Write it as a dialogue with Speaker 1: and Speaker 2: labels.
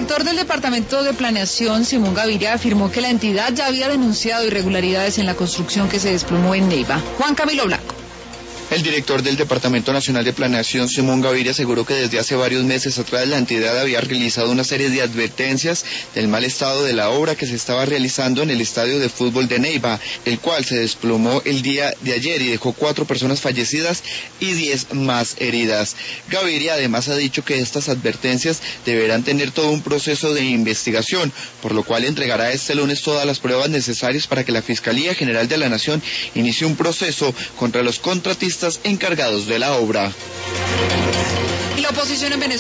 Speaker 1: director del Departamento de Planeación, Simón Gaviria, afirmó que la entidad ya había denunciado irregularidades en la construcción que se desplomó en Neiva. Juan Camilo Blanco.
Speaker 2: El director del Departamento Nacional de Planeación, Simón Gaviria, aseguró que desde hace varios meses atrás la entidad había realizado una serie de advertencias del mal estado de la obra que se estaba realizando en el estadio de fútbol de Neiva, el cual se desplomó el día de ayer y dejó 4 personas fallecidas y 10 más heridas. Gaviria además ha dicho que estas advertencias deberán tener todo un proceso de investigación, por lo cual entregará este lunes todas las pruebas necesarias para que la Fiscalía General de la Nación inicie un proceso contra los contratistas encargados de la obra.
Speaker 1: Y la oposición en Venezuela